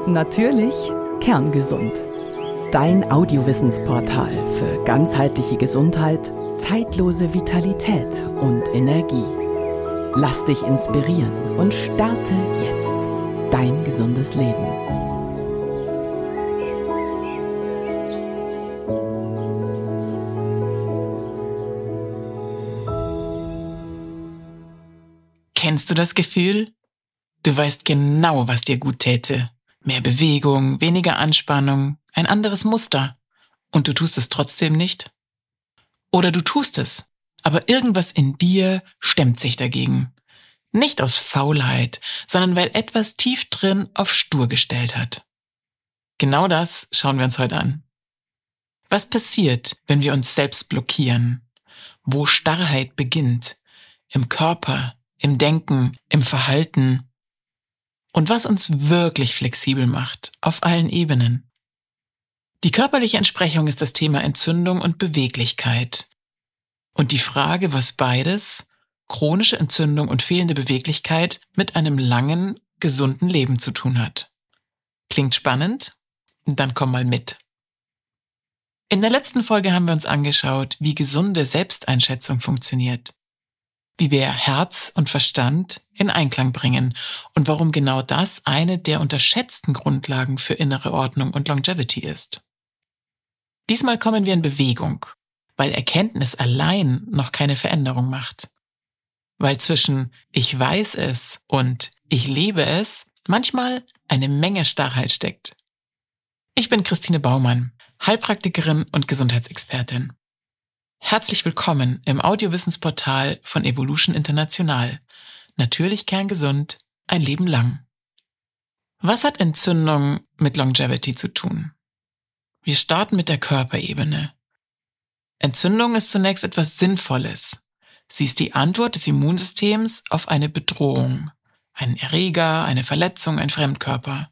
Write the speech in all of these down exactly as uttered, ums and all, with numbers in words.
Natürlich kerngesund. Dein Audiowissensportal für ganzheitliche Gesundheit, zeitlose Vitalität und Energie. Lass dich inspirieren und starte jetzt dein gesundes Leben. Kennst du das Gefühl? Du weißt genau, was dir gut täte. Mehr Bewegung, weniger Anspannung, ein anderes Muster. Und du tust es trotzdem nicht? Oder du tust es, aber irgendwas in dir stemmt sich dagegen. Nicht aus Faulheit, sondern weil etwas tief drin auf stur gestellt hat. Genau das schauen wir uns heute an. Was passiert, wenn wir uns selbst blockieren? Wo Starrheit beginnt? Im Körper, im Denken, im Verhalten? Und was uns wirklich flexibel macht, auf allen Ebenen. Die körperliche Entsprechung ist das Thema Entzündung und Beweglichkeit. Und die Frage, was beides, chronische Entzündung und fehlende Beweglichkeit, mit einem langen, gesunden Leben zu tun hat. Klingt spannend? Dann komm mal mit. In der letzten Folge haben wir uns angeschaut, wie gesunde Selbsteinschätzung funktioniert. Wie wir Herz und Verstand in Einklang bringen und warum genau das eine der unterschätzten Grundlagen für innere Ordnung und Longevity ist. Diesmal kommen wir in Bewegung, weil Erkenntnis allein noch keine Veränderung macht. Weil zwischen ich weiß es und ich lebe es manchmal eine Menge Starrheit steckt. Ich bin Christine Baumann, Heilpraktikerin und Gesundheitsexpertin. Herzlich willkommen im Audiowissensportal von Evolution International. Natürlich kerngesund, ein Leben lang. Was hat Entzündung mit Longevity zu tun? Wir starten mit der Körperebene. Entzündung ist zunächst etwas Sinnvolles. Sie ist die Antwort des Immunsystems auf eine Bedrohung, einen Erreger, eine Verletzung, ein Fremdkörper.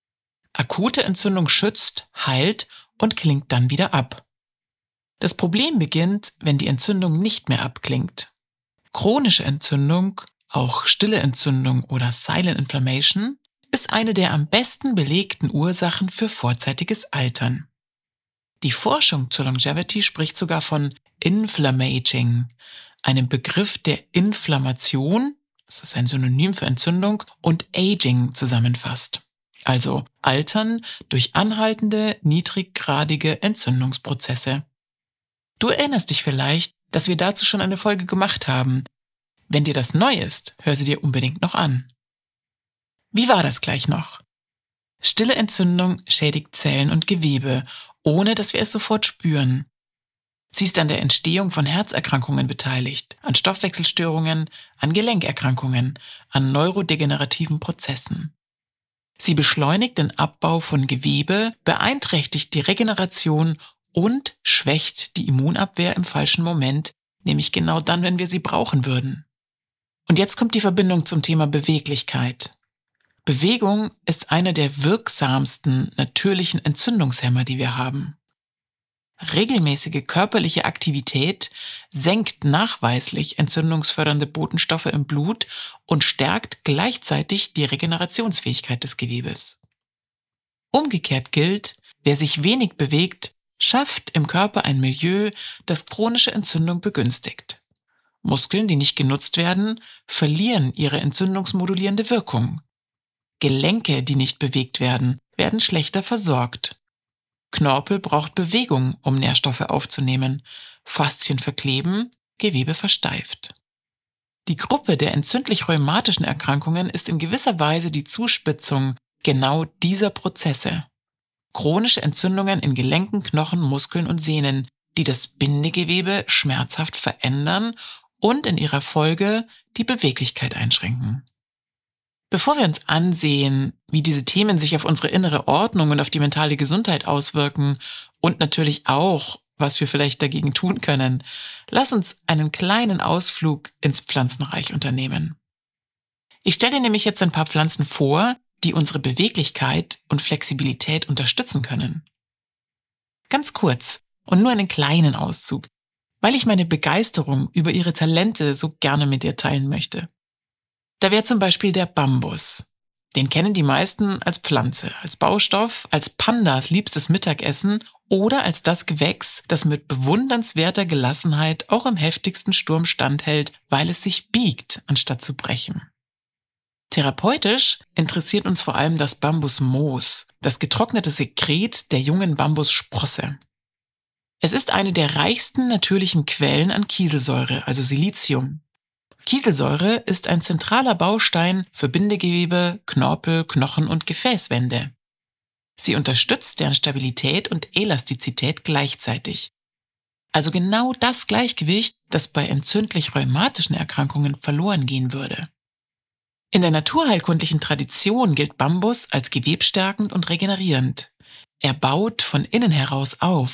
Akute Entzündung schützt, heilt und klingt dann wieder ab. Das Problem beginnt, wenn die Entzündung nicht mehr abklingt. Chronische Entzündung, auch stille Entzündung oder Silent Inflammation, ist eine der am besten belegten Ursachen für vorzeitiges Altern. Die Forschung zur Longevity spricht sogar von Inflammaging, einem Begriff, der Inflammation, das ist ein Synonym für Entzündung, und Aging zusammenfasst. Also Altern durch anhaltende, niedriggradige Entzündungsprozesse. Du erinnerst dich vielleicht, dass wir dazu schon eine Folge gemacht haben. Wenn dir das neu ist, hör sie dir unbedingt noch an. Wie war das gleich noch? Stille Entzündung schädigt Zellen und Gewebe, ohne dass wir es sofort spüren. Sie ist an der Entstehung von Herzerkrankungen beteiligt, an Stoffwechselstörungen, an Gelenkerkrankungen, an neurodegenerativen Prozessen. Sie beschleunigt den Abbau von Gewebe, beeinträchtigt die Regeneration und schwächt die Immunabwehr im falschen Moment, nämlich genau dann, wenn wir sie brauchen würden. Und jetzt kommt die Verbindung zum Thema Beweglichkeit. Bewegung ist einer der wirksamsten natürlichen Entzündungshemmer, die wir haben. Regelmäßige körperliche Aktivität senkt nachweislich entzündungsfördernde Botenstoffe im Blut und stärkt gleichzeitig die Regenerationsfähigkeit des Gewebes. Umgekehrt gilt, wer sich wenig bewegt, schafft im Körper ein Milieu, das chronische Entzündung begünstigt. Muskeln, die nicht genutzt werden, verlieren ihre entzündungsmodulierende Wirkung. Gelenke, die nicht bewegt werden, werden schlechter versorgt. Knorpel braucht Bewegung, um Nährstoffe aufzunehmen. Faszien verkleben, Gewebe versteift. Die Gruppe der entzündlich-rheumatischen Erkrankungen ist in gewisser Weise die Zuspitzung genau dieser Prozesse. Chronische Entzündungen in Gelenken, Knochen, Muskeln und Sehnen, die das Bindegewebe schmerzhaft verändern und in ihrer Folge die Beweglichkeit einschränken. Bevor wir uns ansehen, wie diese Themen sich auf unsere innere Ordnung und auf die mentale Gesundheit auswirken und natürlich auch, was wir vielleicht dagegen tun können, lass uns einen kleinen Ausflug ins Pflanzenreich unternehmen. Ich stelle dir nämlich jetzt ein paar Pflanzen vor, die unsere Beweglichkeit und Flexibilität unterstützen können. Ganz kurz und nur einen kleinen Auszug, weil ich meine Begeisterung über ihre Talente so gerne mit dir teilen möchte. Da wäre zum Beispiel der Bambus. Den kennen die meisten als Pflanze, als Baustoff, als Pandas liebstes Mittagessen oder als das Gewächs, das mit bewundernswerter Gelassenheit auch im heftigsten Sturm standhält, weil es sich biegt, anstatt zu brechen. Therapeutisch interessiert uns vor allem das Bambusmoos, das getrocknete Sekret der jungen Bambussprosse. Es ist eine der reichsten natürlichen Quellen an Kieselsäure, also Silizium. Kieselsäure ist ein zentraler Baustein für Bindegewebe, Knorpel, Knochen und Gefäßwände. Sie unterstützt deren Stabilität und Elastizität gleichzeitig. Also genau das Gleichgewicht, das bei entzündlich-rheumatischen Erkrankungen verloren gehen würde. In der naturheilkundlichen Tradition gilt Bambus als gewebstärkend und regenerierend. Er baut von innen heraus auf.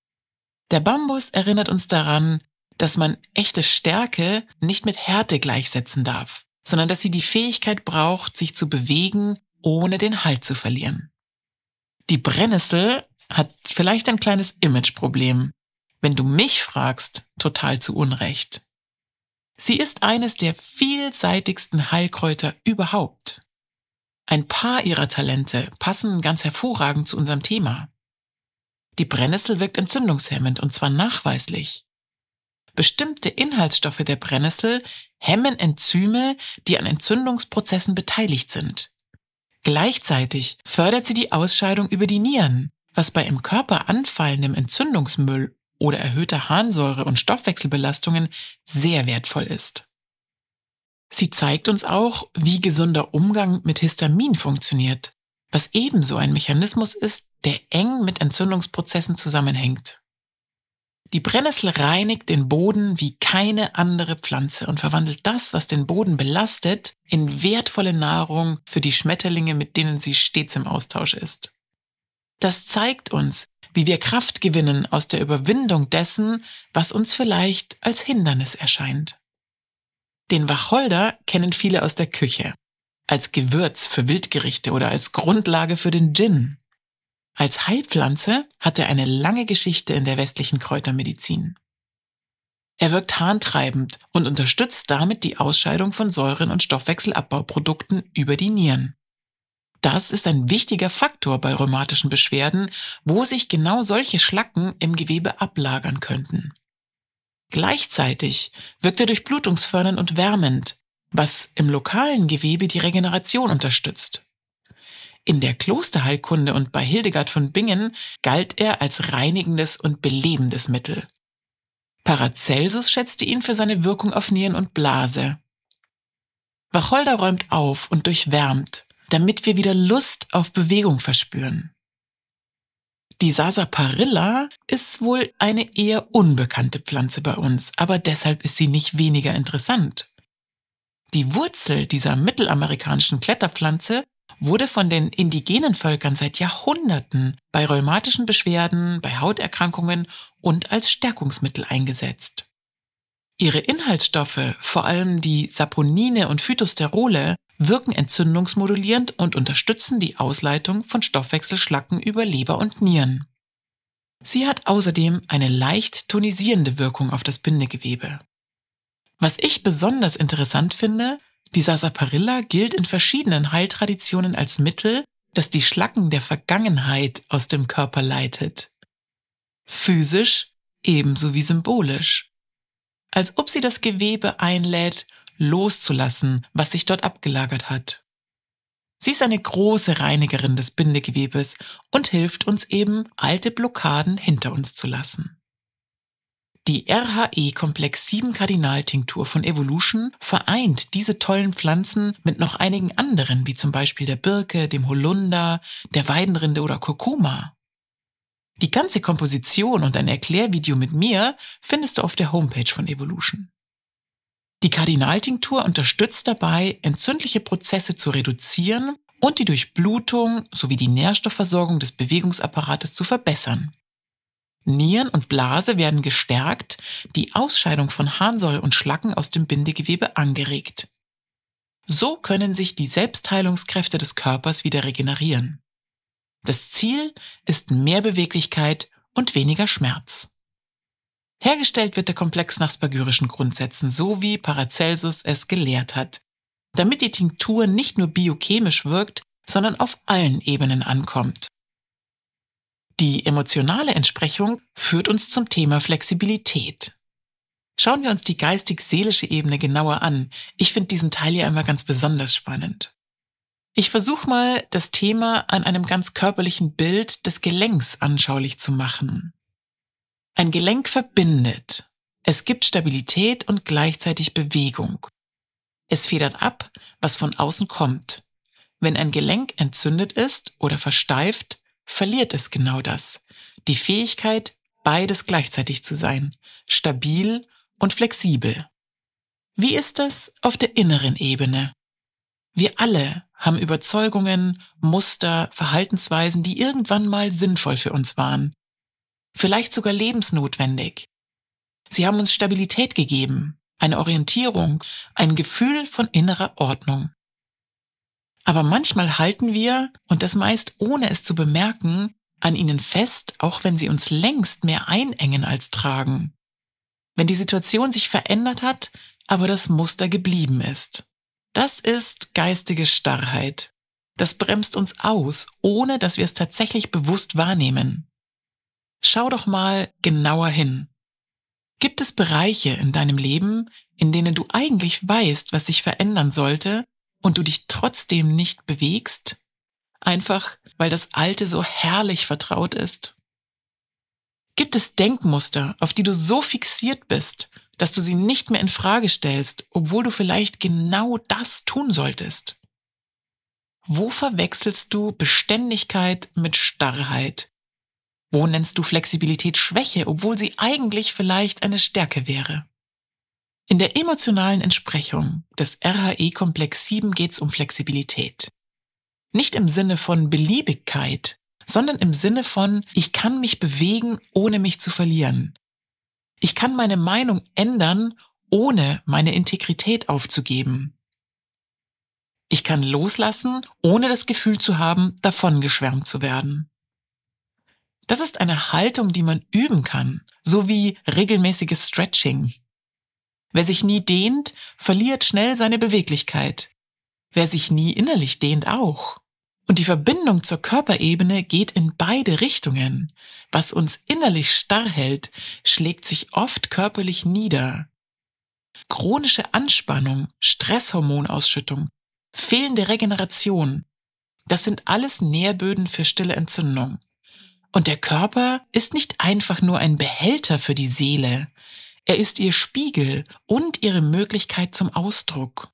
Der Bambus erinnert uns daran, dass man echte Stärke nicht mit Härte gleichsetzen darf, sondern dass sie die Fähigkeit braucht, sich zu bewegen, ohne den Halt zu verlieren. Die Brennnessel hat vielleicht ein kleines Imageproblem. Wenn du mich fragst, total zu Unrecht. Sie ist eines der vielseitigsten Heilkräuter überhaupt. Ein paar ihrer Talente passen ganz hervorragend zu unserem Thema. Die Brennnessel wirkt entzündungshemmend und zwar nachweislich. Bestimmte Inhaltsstoffe der Brennnessel hemmen Enzyme, die an Entzündungsprozessen beteiligt sind. Gleichzeitig fördert sie die Ausscheidung über die Nieren, was bei im Körper anfallendem Entzündungsmüll oder erhöhter Harnsäure- und Stoffwechselbelastungen sehr wertvoll ist. Sie zeigt uns auch, wie gesunder Umgang mit Histamin funktioniert, was ebenso ein Mechanismus ist, der eng mit Entzündungsprozessen zusammenhängt. Die Brennnessel reinigt den Boden wie keine andere Pflanze und verwandelt das, was den Boden belastet, in wertvolle Nahrung für die Schmetterlinge, mit denen sie stets im Austausch ist. Das zeigt uns, wie wir Kraft gewinnen aus der Überwindung dessen, was uns vielleicht als Hindernis erscheint. Den Wacholder kennen viele aus der Küche, als Gewürz für Wildgerichte oder als Grundlage für den Gin. Als Heilpflanze hat er eine lange Geschichte in der westlichen Kräutermedizin. Er wirkt harntreibend und unterstützt damit die Ausscheidung von Säuren und Stoffwechselabbauprodukten über die Nieren. Das ist ein wichtiger Faktor bei rheumatischen Beschwerden, wo sich genau solche Schlacken im Gewebe ablagern könnten. Gleichzeitig wirkt er durchblutungsfördernd und wärmend, was im lokalen Gewebe die Regeneration unterstützt. In der Klosterheilkunde und bei Hildegard von Bingen galt er als reinigendes und belebendes Mittel. Paracelsus schätzte ihn für seine Wirkung auf Nieren und Blase. Wacholder räumt auf und durchwärmt, damit wir wieder Lust auf Bewegung verspüren. Die Sarsaparilla ist wohl eine eher unbekannte Pflanze bei uns, aber deshalb ist sie nicht weniger interessant. Die Wurzel dieser mittelamerikanischen Kletterpflanze wurde von den indigenen Völkern seit Jahrhunderten bei rheumatischen Beschwerden, bei Hauterkrankungen und als Stärkungsmittel eingesetzt. Ihre Inhaltsstoffe, vor allem die Saponine und Phytosterole, wirken entzündungsmodulierend und unterstützen die Ausleitung von Stoffwechselschlacken über Leber und Nieren. Sie hat außerdem eine leicht tonisierende Wirkung auf das Bindegewebe. Was ich besonders interessant finde, die Sarsaparilla gilt in verschiedenen Heiltraditionen als Mittel, das die Schlacken der Vergangenheit aus dem Körper leitet. Physisch ebenso wie symbolisch. Als ob sie das Gewebe einlädt, loszulassen, was sich dort abgelagert hat. Sie ist eine große Reinigerin des Bindegewebes und hilft uns eben, alte Blockaden hinter uns zu lassen. Die R H E-Komplex sieben Kardinaltinktur von Evolution vereint diese tollen Pflanzen mit noch einigen anderen, wie zum Beispiel der Birke, dem Holunder, der Weidenrinde oder Kurkuma. Die ganze Komposition und ein Erklärvideo mit mir findest du auf der Homepage von Evolution. Die Kardinaltinktur unterstützt dabei, entzündliche Prozesse zu reduzieren und die Durchblutung sowie die Nährstoffversorgung des Bewegungsapparates zu verbessern. Nieren und Blase werden gestärkt, die Ausscheidung von Harnsäure und Schlacken aus dem Bindegewebe angeregt. So können sich die Selbstheilungskräfte des Körpers wieder regenerieren. Das Ziel ist mehr Beweglichkeit und weniger Schmerz. Hergestellt wird der Komplex nach spagyrischen Grundsätzen, so wie Paracelsus es gelehrt hat. damit die Tinktur nicht nur biochemisch wirkt, sondern auf allen Ebenen ankommt. Die emotionale Entsprechung führt uns zum Thema Flexibilität. Schauen wir uns die geistig-seelische Ebene genauer an. Ich finde diesen Teil ja immer ganz besonders spannend. Ich versuche mal, das Thema an einem ganz körperlichen Bild des Gelenks anschaulich zu machen. Ein Gelenk verbindet. Es gibt Stabilität und gleichzeitig Bewegung. Es federt ab, was von außen kommt. Wenn ein Gelenk entzündet ist oder versteift, verliert es genau das. Die Fähigkeit, beides gleichzeitig zu sein. Stabil und flexibel. Wie ist das auf der inneren Ebene? Wir alle haben Überzeugungen, Muster, Verhaltensweisen, die irgendwann mal sinnvoll für uns waren. Vielleicht sogar lebensnotwendig. Sie haben uns Stabilität gegeben, eine Orientierung, ein Gefühl von innerer Ordnung. Aber manchmal halten wir, und das meist ohne es zu bemerken, an ihnen fest, auch wenn sie uns längst mehr einengen als tragen. Wenn die Situation sich verändert hat, aber das Muster geblieben ist. Das ist geistige Starrheit. Das bremst uns aus, ohne dass wir es tatsächlich bewusst wahrnehmen. Schau doch mal genauer hin. Gibt es Bereiche in deinem Leben, in denen du eigentlich weißt, was sich verändern sollte, und du dich trotzdem nicht bewegst? Einfach, weil das Alte so herrlich vertraut ist? Gibt es Denkmuster, auf die du so fixiert bist, dass du sie nicht mehr in Frage stellst, obwohl du vielleicht genau das tun solltest? Wo verwechselst du Beständigkeit mit Starrheit? Wo nennst du Flexibilität Schwäche, obwohl sie eigentlich vielleicht eine Stärke wäre? In der emotionalen Entsprechung des R H E-Komplex sieben geht es um Flexibilität. Nicht im Sinne von Beliebigkeit, sondern im Sinne von, ich kann mich bewegen, ohne mich zu verlieren. Ich kann meine Meinung ändern, ohne meine Integrität aufzugeben. Ich kann loslassen, ohne das Gefühl zu haben, davongeschwärmt zu werden. Das ist eine Haltung, die man üben kann, so wie regelmäßiges Stretching. Wer sich nie dehnt, verliert schnell seine Beweglichkeit. Wer sich nie innerlich dehnt, auch. Und die Verbindung zur Körperebene geht in beide Richtungen. Was uns innerlich starr hält, schlägt sich oft körperlich nieder. Chronische Anspannung, Stresshormonausschüttung, fehlende Regeneration, das sind alles Nährböden für stille Entzündung. Und der Körper ist nicht einfach nur ein Behälter für die Seele. Er ist ihr Spiegel und ihre Möglichkeit zum Ausdruck.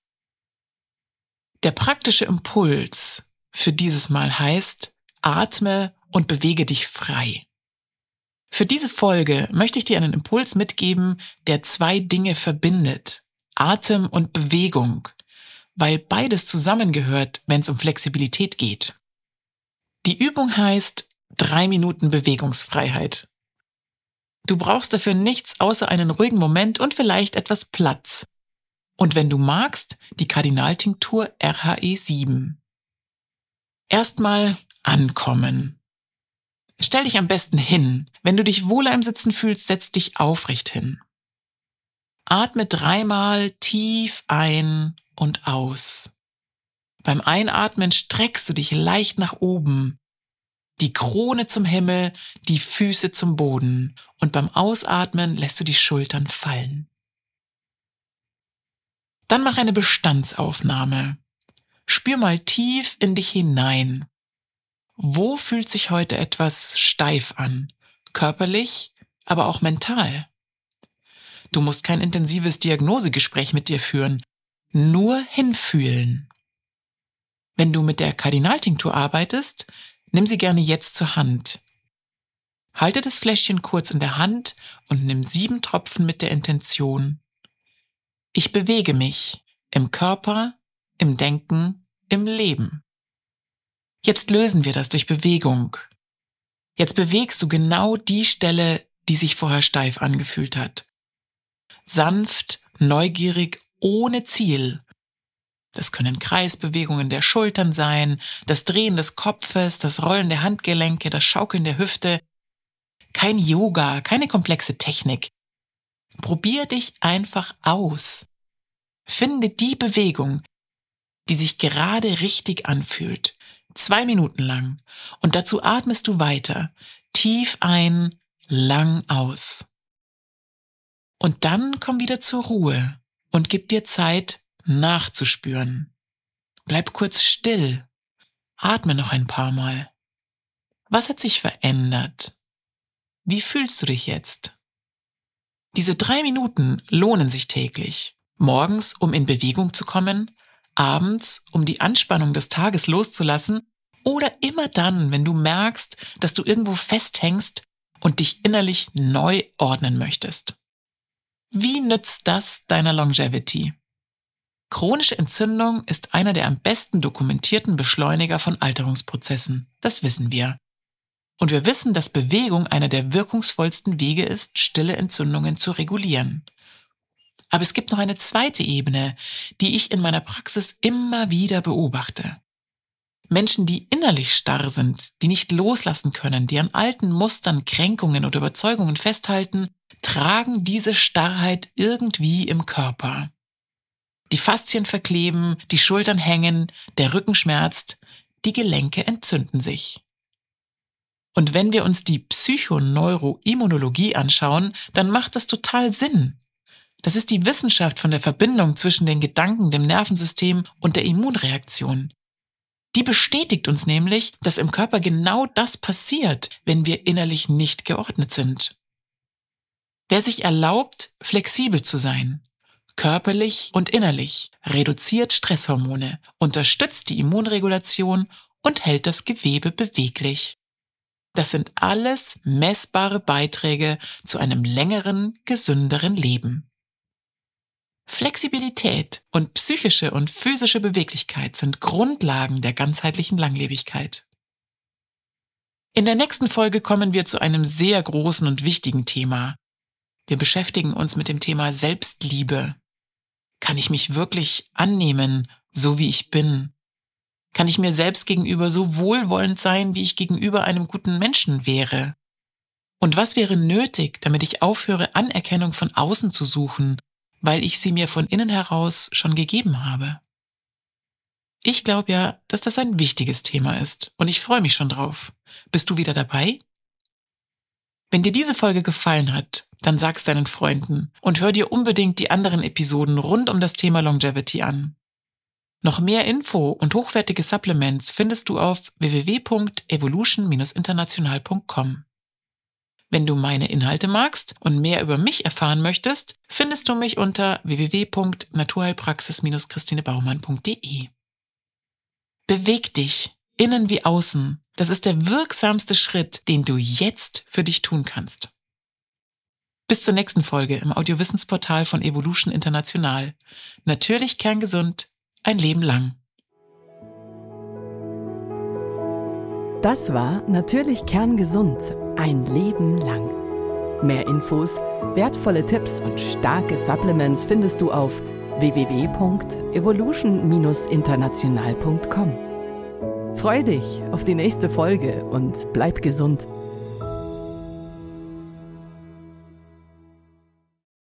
Der praktische Impuls für dieses Mal heißt, atme und bewege dich frei. Für diese Folge möchte ich dir einen Impuls mitgeben, der zwei Dinge verbindet, Atem und Bewegung, weil beides zusammengehört, wenn es um Flexibilität geht. Die Übung heißt drei Minuten Bewegungsfreiheit. Du brauchst dafür nichts außer einen ruhigen Moment und vielleicht etwas Platz. Und wenn du magst, die Kardinaltinktur R H E sieben. Erstmal ankommen. Stell dich am besten hin. Wenn du dich wohler im Sitzen fühlst, setz dich aufrecht hin. Atme dreimal tief ein und aus. Beim Einatmen streckst du dich leicht nach oben. Die Krone zum Himmel, die Füße zum Boden. Und beim Ausatmen lässt du die Schultern fallen. Dann mach eine Bestandsaufnahme. Spür mal tief in dich hinein. Wo fühlt sich heute etwas steif an? Körperlich, aber auch mental. Du musst kein intensives Diagnosegespräch mit dir führen. Nur hinfühlen. Wenn du mit der Kardinaltinktur arbeitest, nimm sie gerne jetzt zur Hand. Halte das Fläschchen kurz in der Hand und nimm sieben Tropfen mit der Intention: Ich bewege mich im Körper, im Denken, im Leben. Jetzt lösen wir das durch Bewegung. Jetzt bewegst du genau die Stelle, die sich vorher steif angefühlt hat. Sanft, neugierig, ohne Ziel. Das können Kreisbewegungen der Schultern sein, das Drehen des Kopfes, das Rollen der Handgelenke, das Schaukeln der Hüfte. Kein Yoga, keine komplexe Technik. Probier dich einfach aus. Finde die Bewegung, die sich gerade richtig anfühlt. Zwei Minuten lang. Und dazu atmest du weiter. Tief ein, lang aus. Und dann komm wieder zur Ruhe und gib dir Zeit, nachzuspüren. Bleib kurz still. Atme noch ein paar Mal. Was hat sich verändert? Wie fühlst du dich jetzt? Diese drei Minuten lohnen sich täglich. Morgens, um in Bewegung zu kommen, abends, um die Anspannung des Tages loszulassen oder immer dann, wenn du merkst, dass du irgendwo festhängst und dich innerlich neu ordnen möchtest. Wie nützt das deiner Longevity? Chronische Entzündung ist einer der am besten dokumentierten Beschleuniger von Alterungsprozessen. Das wissen wir. Und wir wissen, dass Bewegung einer der wirkungsvollsten Wege ist, stille Entzündungen zu regulieren. Aber es gibt noch eine zweite Ebene, die ich in meiner Praxis immer wieder beobachte. Menschen, die innerlich starr sind, die nicht loslassen können, die an alten Mustern, Kränkungen oder Überzeugungen festhalten, tragen diese Starrheit irgendwie im Körper. Die Faszien verkleben, die Schultern hängen, der Rücken schmerzt, die Gelenke entzünden sich. Und wenn wir uns die Psychoneuroimmunologie anschauen, dann macht das total Sinn. Das ist die Wissenschaft von der Verbindung zwischen den Gedanken, dem Nervensystem und der Immunreaktion. Die bestätigt uns nämlich, dass im Körper genau das passiert, wenn wir innerlich nicht geordnet sind. Wer sich erlaubt, flexibel zu sein, körperlich und innerlich, reduziert Stresshormone, unterstützt die Immunregulation und hält das Gewebe beweglich. Das sind alles messbare Beiträge zu einem längeren, gesünderen Leben. Flexibilität und psychische und physische Beweglichkeit sind Grundlagen der ganzheitlichen Langlebigkeit. In der nächsten Folge kommen wir zu einem sehr großen und wichtigen Thema. Wir beschäftigen uns mit dem Thema Selbstliebe. Kann ich mich wirklich annehmen, so wie ich bin? Kann ich mir selbst gegenüber so wohlwollend sein, wie ich gegenüber einem guten Menschen wäre? Und was wäre nötig, damit ich aufhöre, Anerkennung von außen zu suchen, weil ich sie mir von innen heraus schon gegeben habe? Ich glaube ja, dass das ein wichtiges Thema ist und ich freue mich schon drauf. Bist du wieder dabei? Wenn dir diese Folge gefallen hat, dann sag's deinen Freunden und hör dir unbedingt die anderen Episoden rund um das Thema Longevity an. Noch mehr Info und hochwertige Supplements findest du auf w w w punkt evolution Bindestrich international punkt com. Wenn du meine Inhalte magst und mehr über mich erfahren möchtest, findest du mich unter w w w punkt naturheilpraxis Bindestrich christine baumann punkt d e. Beweg dich, innen wie außen. Das ist der wirksamste Schritt, den du jetzt für dich tun kannst. Bis zur nächsten Folge im Audiowissensportal von Evolution International. Natürlich kerngesund, ein Leben lang. Das war Natürlich kerngesund, ein Leben lang. Mehr Infos, wertvolle Tipps und starke Supplements findest du auf w w w punkt evolution Bindestrich international punkt com. Freu dich auf die nächste Folge und bleib gesund.